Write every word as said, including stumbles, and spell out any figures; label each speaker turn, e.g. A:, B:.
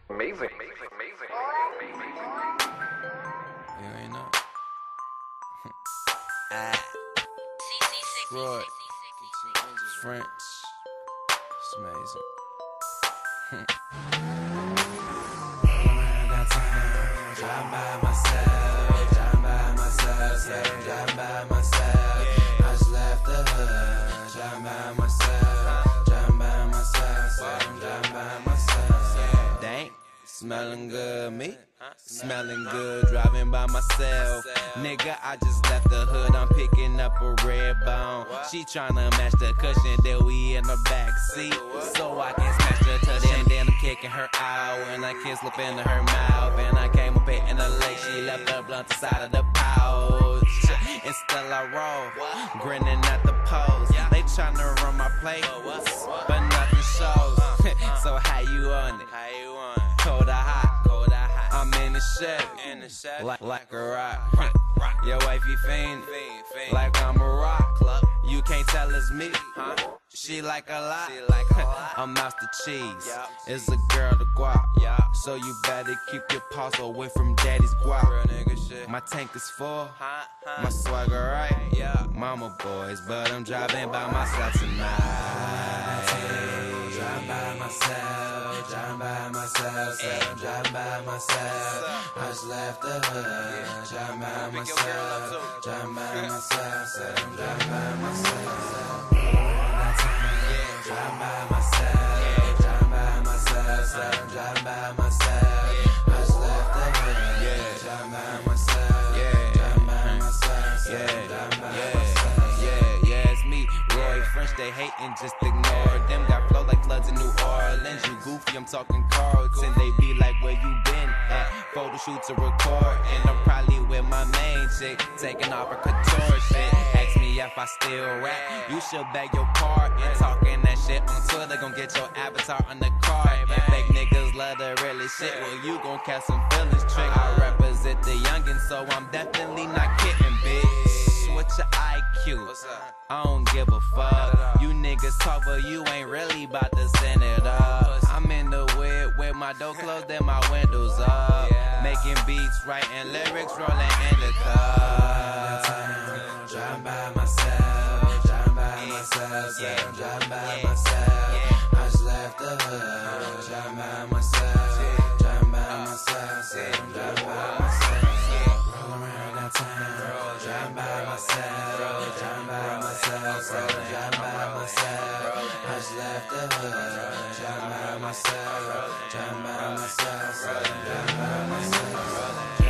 A: Amazing, amazing, amazing.
B: You ain't know. Ah. Freud. French. It's amazing. I got time. Drive by myself. Drive by myself. Drive by myself. I just left the hood. Drive by myself. Drive by myself. Drive by myself. Dang. Smelling good, me. Smelling good, driving by myself. Nigga, I just left the hood, I'm picking up a red bone. She tryna match the cushion, then we in the back seat, so I can smash the touch. And then I'm kicking her out, and I kiss slip into her mouth. And I came up in the lake, she left the blunt inside of the pouch. And still I roll, grinning at the pose. They tryna run my plate, but nothing shows. So how you on it? Cold or hot? I'm in the Chevy, like, like a rock. Your wifey fiend, like I'm a rock. You can't tell it's me, she like a lot. I'm Master Cheese, it's a girl to guap. So you better keep your paws away from daddy's guap. My tank is full, my swagger right. Mama boys, but I'm driving by myself tonight. Driving by myself, driving by myself, driving by myself. I just left the hood, driving by myself, driving by myself, driving by myself. Driving by myself, driving by myself, driving by myself. I just left the hood, driving by myself, driving by myself, driving by myself. Yeah, yeah, it's me, Roy French. They hatin', just ignore them. Got flow like floods in New Orleans. You goofy, I'm talking Carlton. They be like, where you been at? Photo shoot to record, and I'm probably with my main chick, taking off her couture shit. Ask me if I still rap, you should beg your pardon. Talking that shit on Twitter, gon' get your avatar on the card. And fake niggas love the really shit, well you gon' catch some feelings trick. I represent the youngin', so I'm definitely not kidding, bitch. What's your I Q? I don't give a fuck. You niggas talk, but you ain't really bout to send it up. I'm in the whip with my door closed and my windows up. Making beats, writing lyrics, rolling in the cup. Driving by myself, driving by myself, driving by myself. I just left the hood, driving by myself, driving by myself, driving by myself. Roll around downtown, driving by myself, driving by myself, driving by myself. I just left the hood, driving by myself, driving by myself, driving by myself.